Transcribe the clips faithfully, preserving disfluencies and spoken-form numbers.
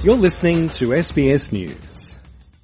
You're listening to S B S News.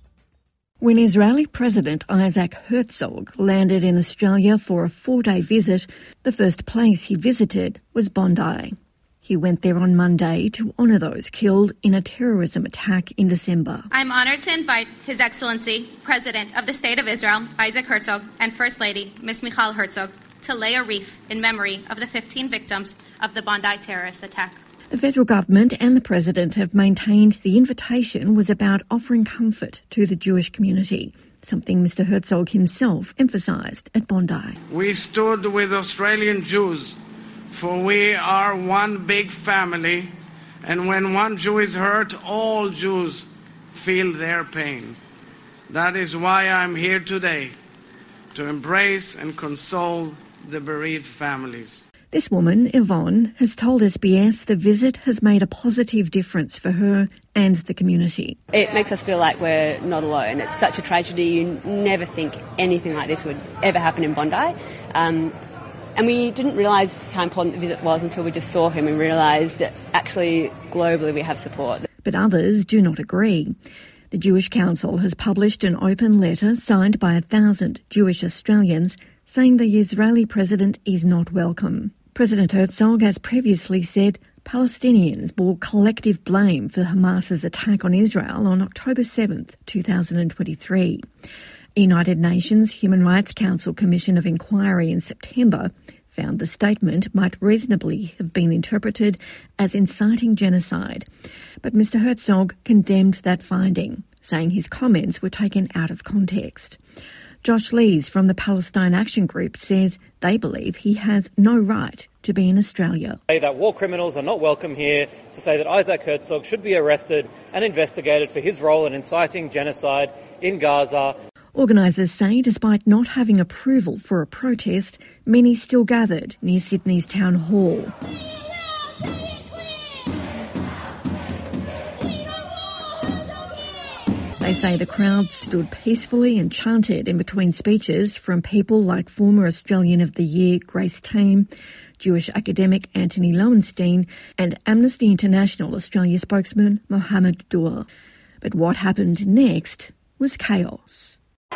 When Israeli President Isaac Herzog landed in Australia for a four-day visit, the first place he visited was Bondi. He went there on Monday to honour those killed in a terrorism attack in December. I'm honoured to invite His Excellency, President of the State of Israel, Isaac Herzog, and First Lady, Miz Michal Herzog, to lay a wreath in memory of the fifteen victims of the Bondi terrorist attack. The federal government and the president have maintained the invitation was about offering comfort to the Jewish community, something Mister Herzog himself emphasised at Bondi. We stood with Australian Jews, for we are one big family, and when one Jew is hurt, all Jews feel their pain. That is why I'm here today, to embrace and console the bereaved families. This woman, Yvonne, has told S B S the visit has made a positive difference for her and the community. It makes us feel like we're not alone. It's such a tragedy. You never think anything like this would ever happen in Bondi. Um, and we didn't realise how important the visit was until we just saw him and realised that actually globally we have support. But others do not agree. The Jewish Council has published an open letter signed by a thousand Jewish Australians saying the Israeli president is not welcome. President Herzog has previously said Palestinians bore collective blame for Hamas's attack on Israel on October seventh, two thousand twenty-three. A United Nations Human Rights Council Commission of Inquiry in September found the statement might reasonably have been interpreted as inciting genocide. But Mister Herzog condemned that finding, saying his comments were taken out of context. Josh Lees from the Palestine Action Group says they believe he has no right to be in Australia. Say that war criminals are not welcome here, to say that Isaac Herzog should be arrested and investigated for his role in inciting genocide in Gaza. Organisers say despite not having approval for a protest, many still gathered near Sydney's Town Hall. They say the crowd stood peacefully and chanted in between speeches from people like former Australian of the Year Grace Tame, Jewish academic Anthony Lowenstein and Amnesty International Australia spokesman Mohammed Dua. But what happened next was chaos.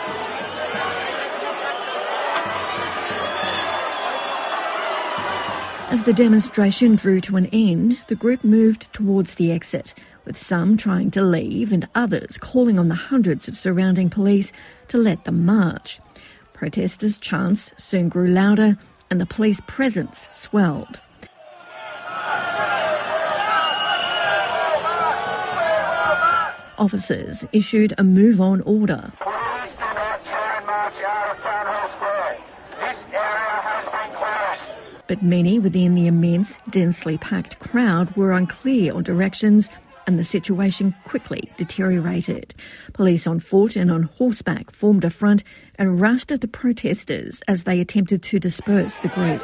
As the demonstration drew to an end, the group moved towards the exit, with some trying to leave and others calling on the hundreds of surrounding police to let them march. Protesters' chants soon grew louder and the police presence swelled. Officers issued a move-on order. Please do not try and march out of Town Hall Square. This area has been closed. But many within the immense, densely packed crowd were unclear on directions and the situation quickly deteriorated. Police on foot and on horseback formed a front and rushed at the protesters as they attempted to disperse the group.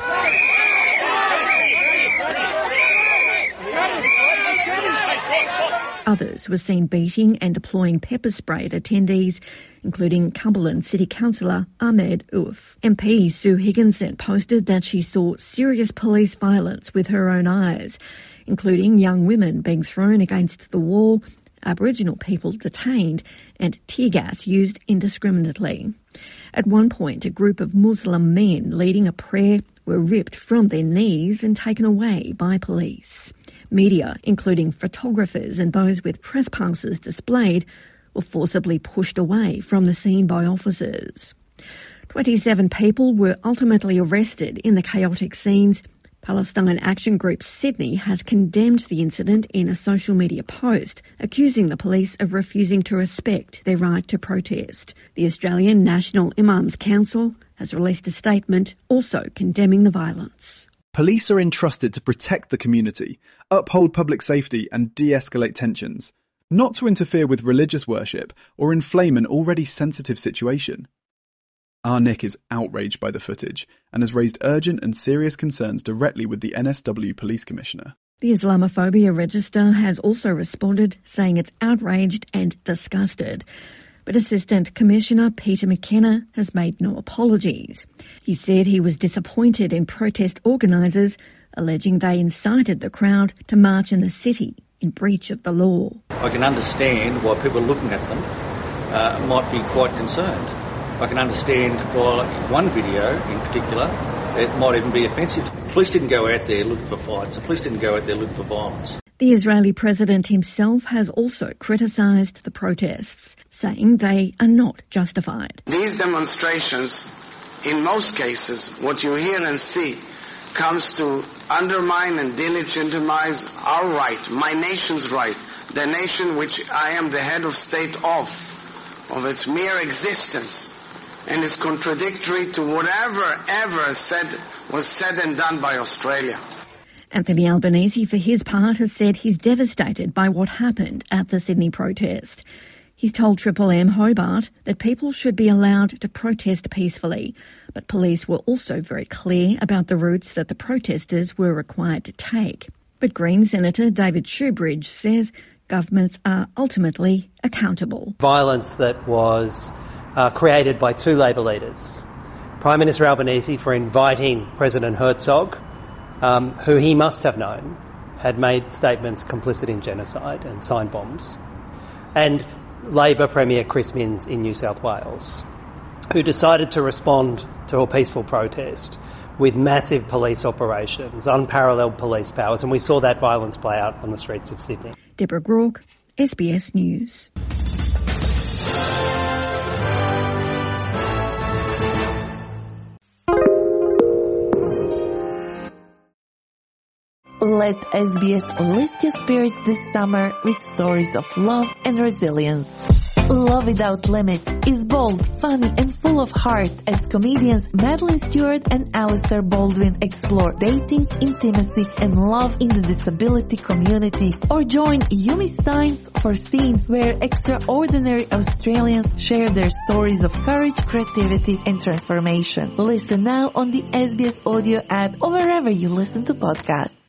Others were seen beating and deploying pepper spray at attendees, including Cumberland City Councillor Ahmed Ouf. M P Sue Higginson posted that she saw serious police violence with her own eyes, including young women being thrown against the wall, Aboriginal people detained, and tear gas used indiscriminately. At one point, a group of Muslim men leading a prayer were ripped from their knees and taken away by police. Media, including photographers and those with press passes displayed, were forcibly pushed away from the scene by officers. twenty-seven people were ultimately arrested in the chaotic scenes. Palestine Action Group Sydney has condemned the incident in a social media post, accusing the police of refusing to respect their right to protest. The Australian National Imams Council has released a statement also condemning the violence. Police are entrusted to protect the community, uphold public safety and de-escalate tensions, not to interfere with religious worship or inflame an already sensitive situation. R N I C is outraged by the footage and has raised urgent and serious concerns directly with the N S W Police Commissioner. The Islamophobia Register has also responded, saying it's outraged and disgusted. But Assistant Commissioner Peter McKenna has made no apologies. He said he was disappointed in protest organisers, alleging they incited the crowd to march in the city in breach of the law. I can understand why people looking at them uh, might be quite concerned. I can understand why one video in particular, it might even be offensive. The police didn't go out there looking for fights. The police didn't go out there looking for violence. The Israeli president himself has also criticised the protests, saying they are not justified. These demonstrations, in most cases, what you hear and see, comes to undermine and delegitimize our right, my nation's right, the nation which I am the head of state of, of its mere existence, and is contradictory to whatever ever said was said and done by Australia. Anthony Albanese, for his part, has said he's devastated by what happened at the Sydney protest. He's told Triple M Hobart that people should be allowed to protest peacefully, but police were also very clear about the routes that the protesters were required to take. But Green Senator David Shoebridge says governments are ultimately accountable. Violence that was uh, created by two Labor leaders. Prime Minister Albanese for inviting President Herzog, um, who he must have known had made statements complicit in genocide and signed bombs, and Labor Premier Chris Minns in New South Wales, who decided to respond to a peaceful protest with massive police operations, unparalleled police powers, and we saw that violence play out on the streets of Sydney. Deborah Groarke, S B S News. Let S B S lift your spirits this summer with stories of love and resilience. Love Without Limits is bold, funny and full of heart as comedians Madeline Stewart and Alistair Baldwin explore dating, intimacy and love in the disability community. Or join Yumi Steins for Scenes, where extraordinary Australians share their stories of courage, creativity and transformation. Listen now on the S B S Audio app or wherever you listen to podcasts.